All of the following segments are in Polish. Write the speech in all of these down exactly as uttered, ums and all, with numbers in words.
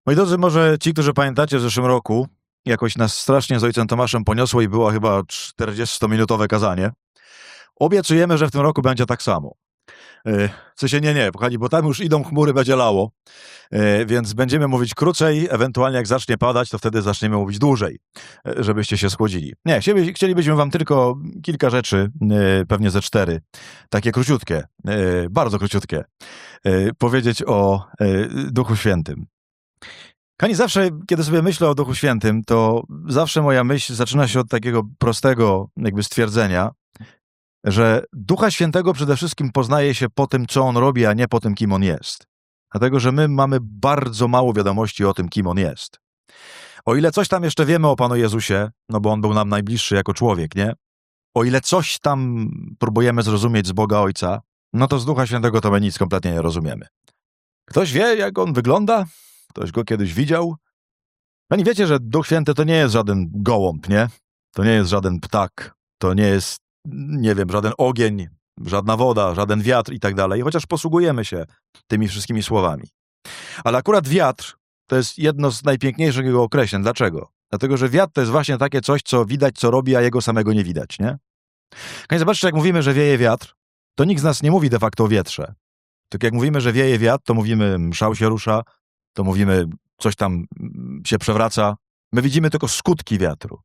Moi drodzy, może ci, którzy pamiętacie w zeszłym roku, jakoś nas strasznie z ojcem Tomaszem poniosło i było chyba czterdziestominutowe kazanie. Obiecujemy, że w tym roku będzie tak samo. W sensie nie, nie, kochani, bo tam już idą chmury, będzie lało, więc będziemy mówić krócej, ewentualnie jak zacznie padać, to wtedy zaczniemy mówić dłużej, żebyście się schłodzili. Nie, chcielibyśmy wam tylko kilka rzeczy, pewnie ze cztery, takie króciutkie, bardzo króciutkie, powiedzieć o Duchu Świętym. Kochani, zawsze, kiedy sobie myślę o Duchu Świętym, to zawsze moja myśl zaczyna się od takiego prostego jakby stwierdzenia, że Ducha Świętego przede wszystkim poznaje się po tym, co On robi, a nie po tym, kim On jest. Dlatego, że my mamy bardzo mało wiadomości o tym, kim On jest. O ile coś tam jeszcze wiemy o Panu Jezusie, no bo On był nam najbliższy jako człowiek, nie? O ile coś tam próbujemy zrozumieć z Boga Ojca, no to z Ducha Świętego to my nic kompletnie nie rozumiemy. Ktoś wie, jak On wygląda? Ktoś Go kiedyś widział? Pani wiecie, że Duch Święty to nie jest żaden gołąb, nie? To nie jest żaden ptak, to nie jest, nie wiem, żaden ogień, żadna woda, żaden wiatr i tak dalej, chociaż posługujemy się tymi wszystkimi słowami. Ale akurat wiatr to jest jedno z najpiękniejszych jego określeń. Dlaczego? Dlatego, że wiatr to jest właśnie takie coś, co widać, co robi, a jego samego nie widać, nie? Kochani, zobaczcie, jak mówimy, że wieje wiatr, to nikt z nas nie mówi de facto o wietrze. Tylko jak mówimy, że wieje wiatr, to mówimy mszał się rusza, to mówimy coś tam się przewraca. My widzimy tylko skutki wiatru.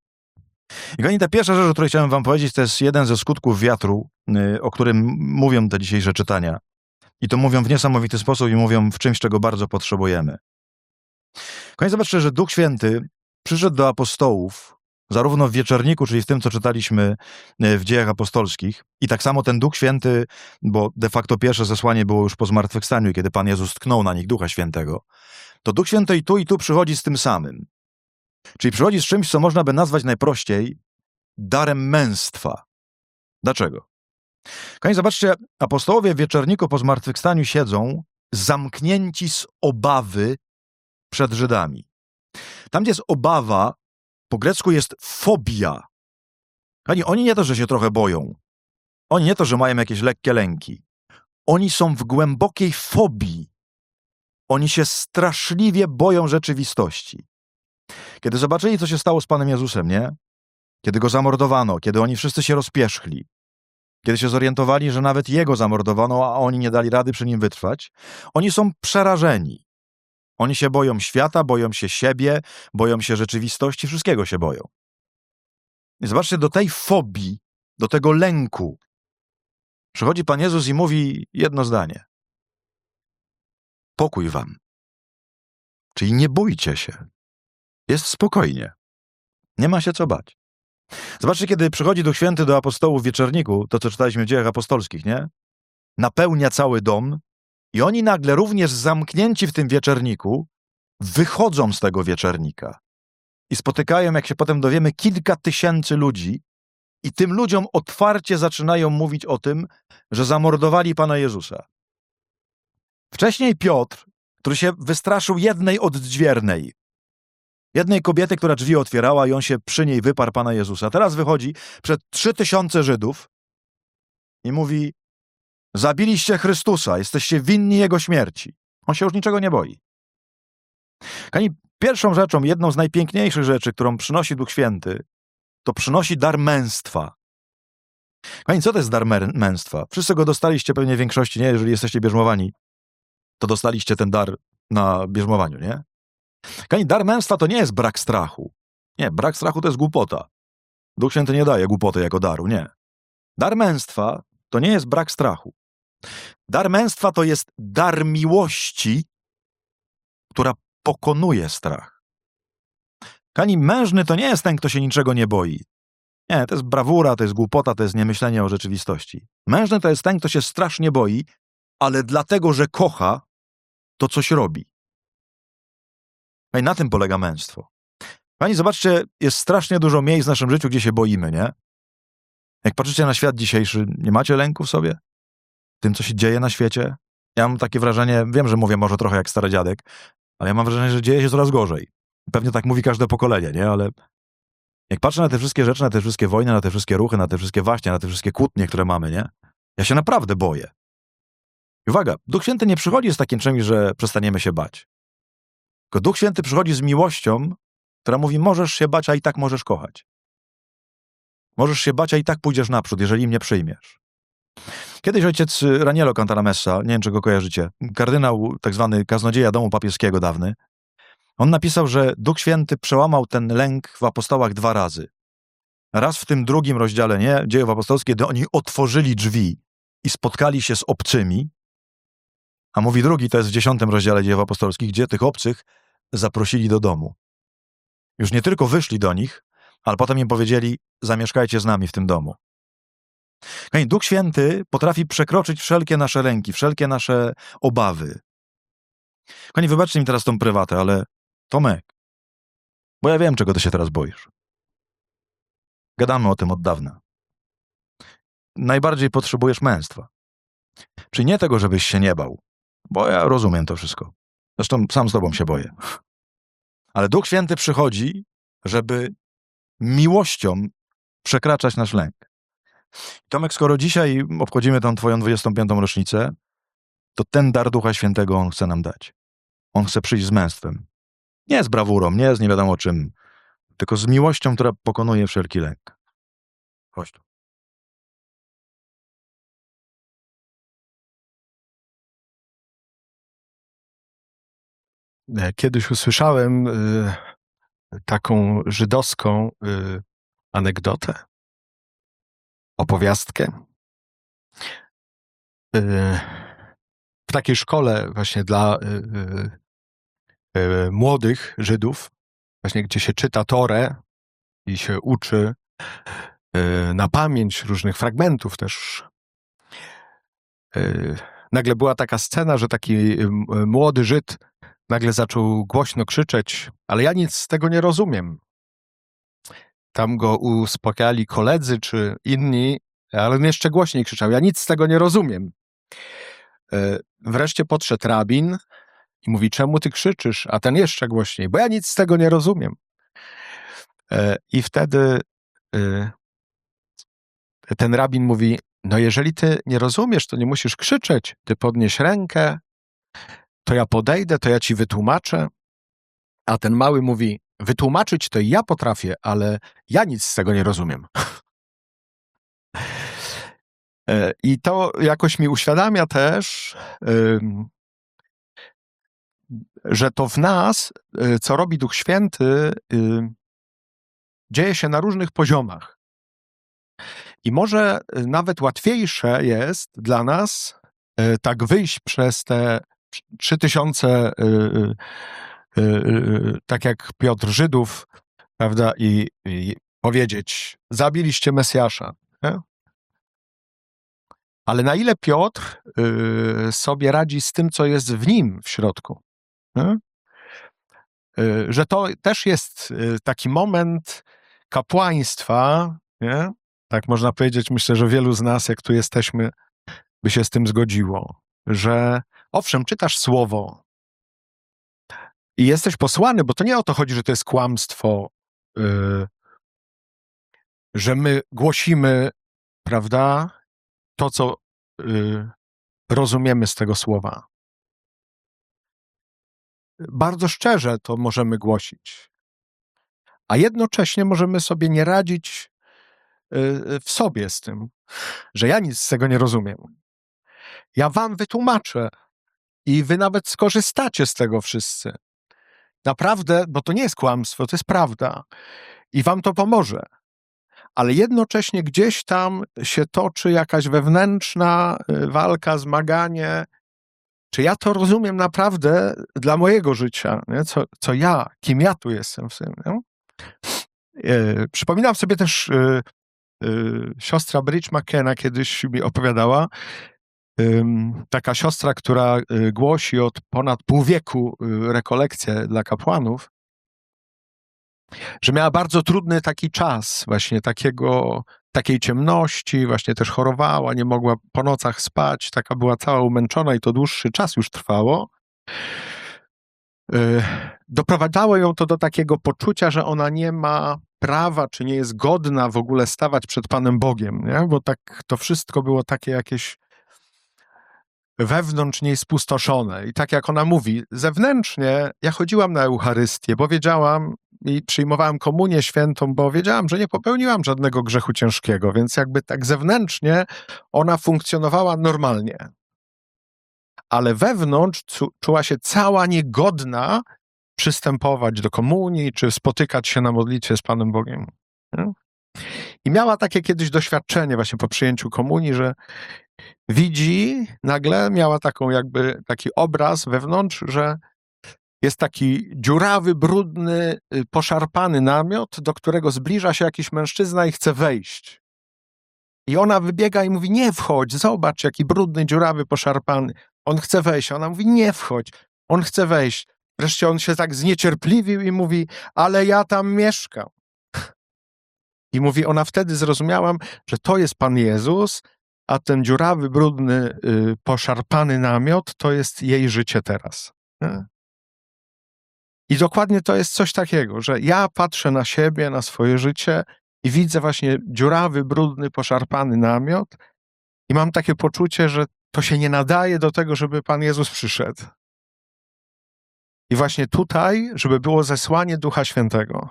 I kochani, ta pierwsza rzecz, o której chciałem wam powiedzieć, to jest jeden ze skutków wiatru, o którym mówią te dzisiejsze czytania. I to mówią w niesamowity sposób i mówią w czymś, czego bardzo potrzebujemy. Kochani, zobaczcie, że Duch Święty przyszedł do apostołów, zarówno w wieczorniku, czyli w tym, co czytaliśmy w Dziejach Apostolskich, i tak samo ten Duch Święty, bo de facto pierwsze zesłanie było już po zmartwychwstaniu, kiedy Pan Jezus tknął na nich Ducha Świętego, to Duch Święty i tu, i tu przychodzi z tym samym. Czyli przychodzi z czymś, co można by nazwać najprościej darem męstwa. Dlaczego? Kochani, zobaczcie, apostołowie w wieczorniku po zmartwychwstaniu siedzą zamknięci z obawy przed Żydami. Tam, gdzie jest obawa, po grecku jest fobia. Kochani, oni nie to, że się trochę boją. Oni nie to, że mają jakieś lekkie lęki. Oni są w głębokiej fobii. Oni się straszliwie boją rzeczywistości. Kiedy zobaczyli, co się stało z Panem Jezusem, nie? Kiedy Go zamordowano, kiedy oni wszyscy się rozpierzchli, kiedy się zorientowali, że nawet Jego zamordowano, a oni nie dali rady przy Nim wytrwać, oni są przerażeni. Oni się boją świata, boją się siebie, boją się rzeczywistości, wszystkiego się boją. I zobaczcie, do tej fobii, do tego lęku przychodzi Pan Jezus i mówi jedno zdanie. Pokój wam. Czyli nie bójcie się. Jest spokojnie. Nie ma się co bać. Zobaczcie, kiedy przychodzi Duch Święty do apostołów w wieczorniku, to co czytaliśmy w Dziejach Apostolskich, nie? Napełnia cały dom i oni nagle również zamknięci w tym wieczorniku wychodzą z tego wieczornika i spotykają, jak się potem dowiemy, kilka tysięcy ludzi i tym ludziom otwarcie zaczynają mówić o tym, że zamordowali Pana Jezusa. Wcześniej Piotr, który się wystraszył jednej odźwiernej, jednej kobiety, która drzwi otwierała i on się przy niej wyparł Pana Jezusa. Teraz wychodzi przed trzy tysiące Żydów i mówi: zabiliście Chrystusa, jesteście winni Jego śmierci. On się już niczego nie boi. Kochani, pierwszą rzeczą, jedną z najpiękniejszych rzeczy, którą przynosi Duch Święty, to przynosi dar męstwa. Kochani, co to jest dar męstwa? Wszyscy go dostaliście pewnie w większości, nie? Jeżeli jesteście bierzmowani, to dostaliście ten dar na bierzmowaniu, nie? Kochani, dar męstwa to nie jest brak strachu. Nie, brak strachu to jest głupota. Duch Święty nie daje głupoty jako daru, nie. Dar męstwa to nie jest brak strachu. Dar męstwa to jest dar miłości, która pokonuje strach. Kochani, mężny to nie jest ten, kto się niczego nie boi. Nie, to jest brawura, to jest głupota, to jest niemyślenie o rzeczywistości. Mężny to jest ten, kto się strasznie boi, ale dlatego, że kocha, to coś robi. No i na tym polega męstwo. Pani, zobaczcie, jest strasznie dużo miejsc w naszym życiu, gdzie się boimy, nie? Jak patrzycie na świat dzisiejszy, nie macie lęku w sobie? Tym, co się dzieje na świecie? Ja mam takie wrażenie, wiem, że mówię może trochę jak stary dziadek, ale ja mam wrażenie, że dzieje się coraz gorzej. Pewnie tak mówi każde pokolenie, nie? Ale jak patrzę na te wszystkie rzeczy, na te wszystkie wojny, na te wszystkie ruchy, na te wszystkie waśnie, na te wszystkie kłótnie, które mamy, nie? Ja się naprawdę boję. I uwaga, Duch Święty nie przychodzi z takim czymś, że przestaniemy się bać. Tylko Duch Święty przychodzi z miłością, która mówi, możesz się bać, a i tak możesz kochać. Możesz się bać, a i tak pójdziesz naprzód, jeżeli mnie przyjmiesz. Kiedyś ojciec Raniero Cantalamessa, nie wiem, czy go kojarzycie, kardynał, tak zwany kaznodzieja domu papieskiego dawny, on napisał, że Duch Święty przełamał ten lęk w apostołach dwa razy. Raz w tym drugim rozdziale, nie, Dziejów Apostolskich, kiedy oni otworzyli drzwi i spotkali się z obcymi, a mówi drugi, to jest w dziesiątym rozdziale Dziejów Apostolskich, gdzie tych obcych zaprosili do domu. Już nie tylko wyszli do nich, ale potem im powiedzieli, zamieszkajcie z nami w tym domu. Duch Święty potrafi przekroczyć wszelkie nasze lęki, wszelkie nasze obawy. Kochani, wybaczcie mi teraz tą prywatę, ale Tomek, bo ja wiem, czego ty się teraz boisz. Gadamy o tym od dawna. Najbardziej potrzebujesz męstwa. Czyli nie tego, żebyś się nie bał, bo ja rozumiem to wszystko. Zresztą sam z tobą się boję. Ale Duch Święty przychodzi, żeby miłością przekraczać nasz lęk. Tomek, skoro dzisiaj obchodzimy tą twoją dwudziestą piątą rocznicę, to ten dar Ducha Świętego On chce nam dać. On chce przyjść z męstwem. Nie z brawurą, nie z nie wiadomo czym, tylko z miłością, która pokonuje wszelki lęk. Chodź tu. Kiedyś usłyszałem y, taką żydowską y, anegdotę, opowiastkę. Y, w takiej szkole właśnie dla y, y, y, młodych Żydów, właśnie gdzie się czyta Torę i się uczy y, na pamięć różnych fragmentów też. Y, nagle była taka scena, że taki y, młody Żyd nagle zaczął głośno krzyczeć, ale ja nic z tego nie rozumiem. Tam go uspokajali koledzy czy inni, ale on jeszcze głośniej krzyczał, ja nic z tego nie rozumiem. Wreszcie podszedł rabin i mówi, czemu ty krzyczysz? A ten jeszcze głośniej, bo ja nic z tego nie rozumiem. I wtedy ten rabin mówi, no jeżeli ty nie rozumiesz, to nie musisz krzyczeć, ty podnieś rękę, to ja podejdę, to ja ci wytłumaczę. A ten mały mówi, wytłumaczyć to ja potrafię, ale ja nic z tego nie rozumiem. I to jakoś mi uświadamia też, że to w nas, co robi Duch Święty, dzieje się na różnych poziomach. I może nawet łatwiejsze jest dla nas tak wyjść przez te trzy tysiące, tak jak Piotr, Żydów, prawda, i, i powiedzieć, zabiliście Mesjasza. Nie? Ale na ile Piotr y, sobie radzi z tym, co jest w nim w środku? Y? Y, że to też jest y, taki moment kapłaństwa, nie? Tak można powiedzieć, myślę, że wielu z nas, jak tu jesteśmy, by się z tym zgodziło, że owszem, czytasz słowo i jesteś posłany, bo to nie o to chodzi, że to jest kłamstwo, y, że my głosimy, prawda, to, co y, rozumiemy z tego słowa. Bardzo szczerze to możemy głosić, a jednocześnie możemy sobie nie radzić y, w sobie z tym, że ja nic z tego nie rozumiem. Ja wam wytłumaczę i wy nawet skorzystacie z tego wszyscy. Naprawdę, bo to nie jest kłamstwo, to jest prawda i wam to pomoże. Ale jednocześnie gdzieś tam się toczy jakaś wewnętrzna walka, zmaganie. Czy ja to rozumiem naprawdę dla mojego życia? Nie? Co, co ja, kim ja tu jestem w tym? Nie? E, przypominam sobie też e, e, siostra Bridge McKenna kiedyś mi opowiadała, e, taka siostra, która e, głosi od ponad pół wieku e, rekolekcje dla kapłanów, że miała bardzo trudny taki czas, właśnie takiego, takiej ciemności, właśnie też chorowała, nie mogła po nocach spać, taka była cała umęczona i to dłuższy czas już trwało. Doprowadzało ją to do takiego poczucia, że ona nie ma prawa, czy nie jest godna w ogóle stawać przed Panem Bogiem, nie? Bo tak to wszystko było takie jakieś wewnątrz niej spustoszone. I tak jak ona mówi, zewnętrznie ja chodziłam na Eucharystię, bo wiedziałam i przyjmowałam komunię świętą, bo wiedziałam, że nie popełniłam żadnego grzechu ciężkiego, więc jakby tak zewnętrznie ona funkcjonowała normalnie. Ale wewnątrz cu- czuła się cała niegodna przystępować do komunii, czy spotykać się na modlitwie z Panem Bogiem. Nie? I miała takie kiedyś doświadczenie właśnie po przyjęciu komunii, że widzi, nagle miała taką jakby taki obraz wewnątrz, że jest taki dziurawy, brudny, poszarpany namiot, do którego zbliża się jakiś mężczyzna i chce wejść. I ona wybiega i mówi, nie wchodź, zobacz, jaki brudny, dziurawy, poszarpany. On chce wejść. Ona mówi, nie wchodź, on chce wejść. Wreszcie on się tak zniecierpliwił i mówi, ale ja tam mieszkam. I mówi, ona wtedy zrozumiałam, że to jest Pan Jezus, a ten dziurawy, brudny, y, poszarpany namiot to jest jej życie teraz. Nie? I dokładnie to jest coś takiego, że ja patrzę na siebie, na swoje życie i widzę właśnie dziurawy, brudny, poszarpany namiot i mam takie poczucie, że to się nie nadaje do tego, żeby Pan Jezus przyszedł. I właśnie tutaj, żeby było zesłanie Ducha Świętego.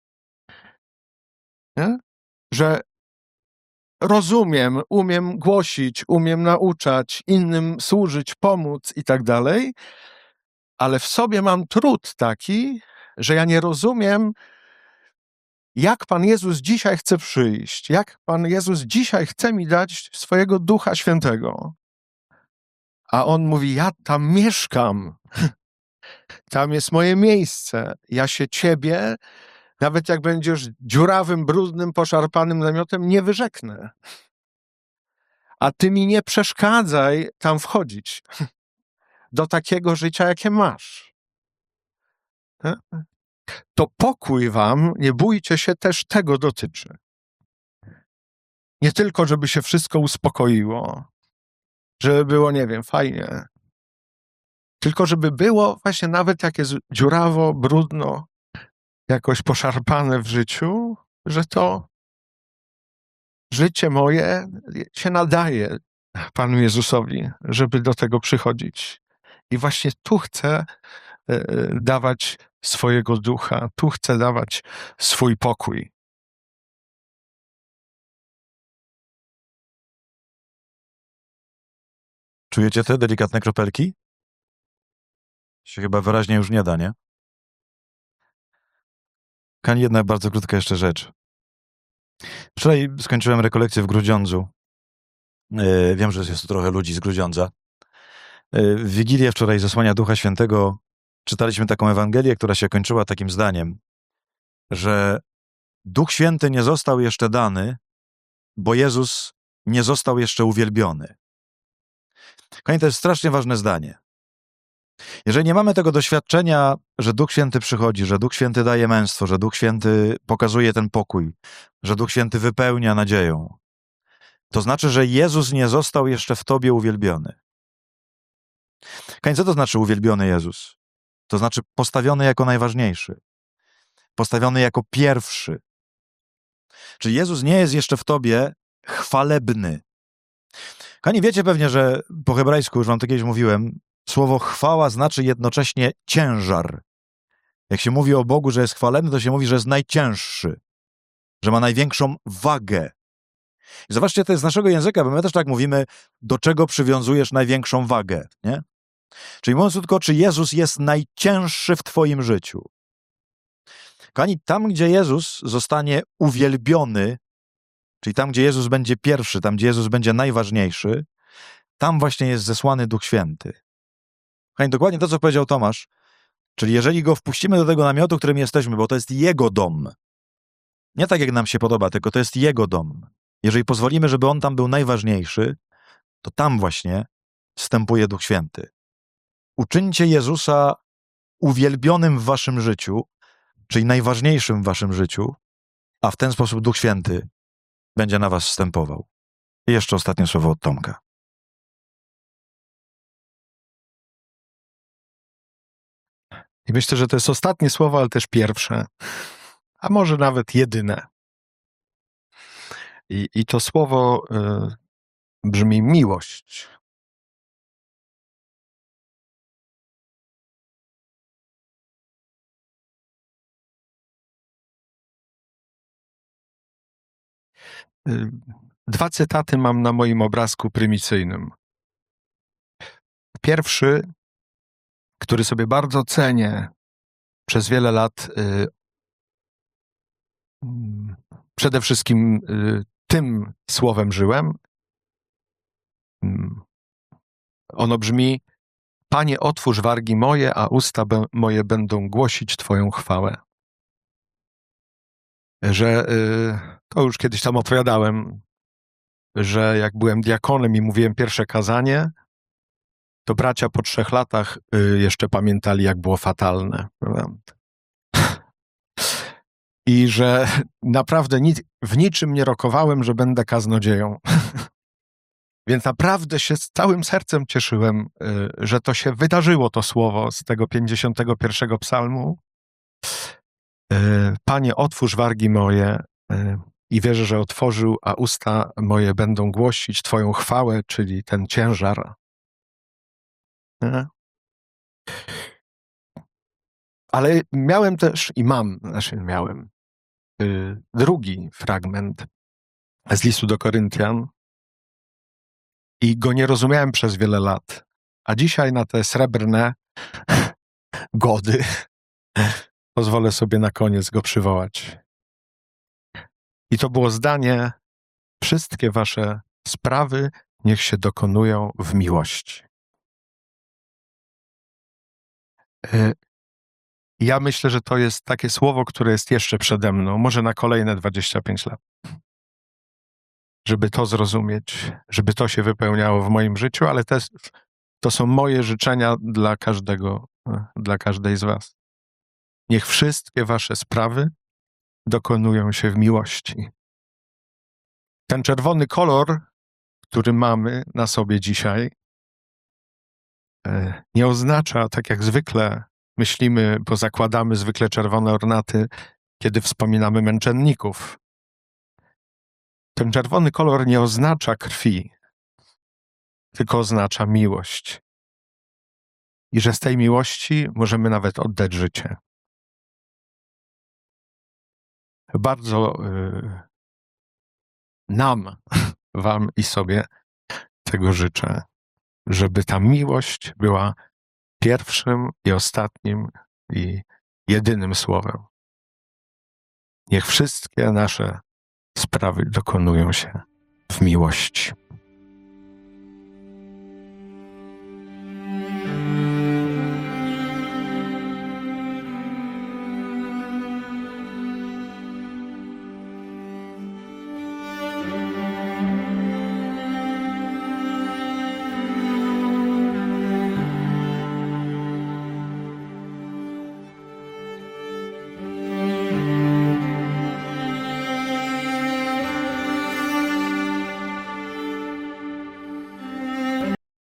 Nie? Że rozumiem, umiem głosić, umiem nauczać, innym służyć, pomóc i tak dalej, ale w sobie mam trud taki, że ja nie rozumiem, jak Pan Jezus dzisiaj chce przyjść, jak Pan Jezus dzisiaj chce mi dać swojego Ducha Świętego. A On mówi, ja tam mieszkam, tam jest moje miejsce, ja się Ciebie, nawet jak będziesz dziurawym, brudnym, poszarpanym namiotem, nie wyrzeknę. A Ty mi nie przeszkadzaj tam wchodzić do takiego życia, jakie masz. To pokój wam, nie bójcie się, też tego dotyczy. Nie tylko, żeby się wszystko uspokoiło, żeby było, nie wiem, fajnie, tylko żeby było właśnie nawet jak jest dziurawo, brudno, jakoś poszarpane w życiu, że to życie moje się nadaje Panu Jezusowi, żeby do tego przychodzić. I właśnie tu chcę dawać swojego ducha, tu chcę dawać swój pokój. Czujecie te delikatne kropelki? Się chyba wyraźnie już nie da, nie? Kani, jedna bardzo krótka jeszcze rzecz. Wczoraj skończyłem rekolekcję w Grudziądzu. Yy, wiem, że jest tu trochę ludzi z Grudziądza. Yy, w Wigilię wczoraj zesłania Ducha Świętego czytaliśmy taką Ewangelię, która się kończyła takim zdaniem, że Duch Święty nie został jeszcze dany, bo Jezus nie został jeszcze uwielbiony. Kochani, to jest strasznie ważne zdanie. Jeżeli nie mamy tego doświadczenia, że Duch Święty przychodzi, że Duch Święty daje męstwo, że Duch Święty pokazuje ten pokój, że Duch Święty wypełnia nadzieją, to znaczy, że Jezus nie został jeszcze w tobie uwielbiony. Kochani, co to znaczy uwielbiony Jezus? To znaczy postawiony jako najważniejszy, postawiony jako pierwszy. Czyli Jezus nie jest jeszcze w tobie chwalebny. Kochani, wiecie pewnie, że po hebrajsku, już wam to kiedyś mówiłem, słowo chwała znaczy jednocześnie ciężar. Jak się mówi o Bogu, że jest chwalebny, to się mówi, że jest najcięższy, że ma największą wagę. I zobaczcie, to jest z naszego języka, bo my też tak mówimy, do czego przywiązujesz największą wagę, nie? Czyli mówiąc krótko, czy Jezus jest najcięższy w twoim życiu. Kochani, tam, gdzie Jezus zostanie uwielbiony, czyli tam, gdzie Jezus będzie pierwszy, tam, gdzie Jezus będzie najważniejszy, tam właśnie jest zesłany Duch Święty. Kochani, dokładnie to, co powiedział Tomasz, czyli jeżeli Go wpuścimy do tego namiotu, w którym jesteśmy, bo to jest Jego dom, nie tak, jak nam się podoba, tylko to jest Jego dom. Jeżeli pozwolimy, żeby On tam był najważniejszy, to tam właśnie wstępuje Duch Święty. Uczyńcie Jezusa uwielbionym w waszym życiu, czyli najważniejszym w waszym życiu, a w ten sposób Duch Święty będzie na was wstępował. I jeszcze ostatnie słowo od Tomka. I myślę, że to jest ostatnie słowo, ale też pierwsze, a może nawet jedyne. I, i to słowo y, brzmi miłość. y, dwa cytaty mam na moim obrazku prymicyjnym. Pierwszy, który sobie bardzo cenię, przez wiele lat y, mm, przede wszystkim y, tym słowem żyłem. Mm, ono brzmi: Panie, otwórz wargi moje, a usta be- moje będą głosić Twoją chwałę. Że y, to już kiedyś tam opowiadałem, że jak byłem diakonem i mówiłem pierwsze kazanie, to bracia po trzech latach y, jeszcze pamiętali, jak było fatalne. Prawda? I że naprawdę nic, w niczym nie rokowałem, że będę kaznodzieją. Więc naprawdę się z całym sercem cieszyłem, y, że to się wydarzyło, to słowo z tego pięćdziesiątego pierwszego psalmu. Y, Panie, otwórz wargi moje, y, i wierzę, że otworzył, a usta moje będą głosić Twoją chwałę, czyli ten ciężar. Nie? Ale miałem też i mam, znaczy miałem, y, drugi fragment z listu do Koryntian i go nie rozumiałem przez wiele lat. A dzisiaj na te srebrne gody pozwolę sobie na koniec go przywołać. I to było zdanie: wszystkie wasze sprawy niech się dokonują w miłości. Y, Ja myślę, że to jest takie słowo, które jest jeszcze przede mną, może na kolejne dwadzieścia pięć lat. Żeby to zrozumieć, żeby to się wypełniało w moim życiu, ale też to są moje życzenia dla każdego, dla każdej z was. Niech wszystkie wasze sprawy dokonują się w miłości. Ten czerwony kolor, który mamy na sobie dzisiaj, nie oznacza, tak jak zwykle myślimy, bo zakładamy zwykle czerwone ornaty, kiedy wspominamy męczenników. Ten czerwony kolor nie oznacza krwi, tylko oznacza miłość. I że z tej miłości możemy nawet oddać życie. Bardzo y, nam, wam i sobie tego życzę, żeby ta miłość była pierwszym i ostatnim i jedynym słowem. Niech wszystkie nasze sprawy dokonują się w miłości.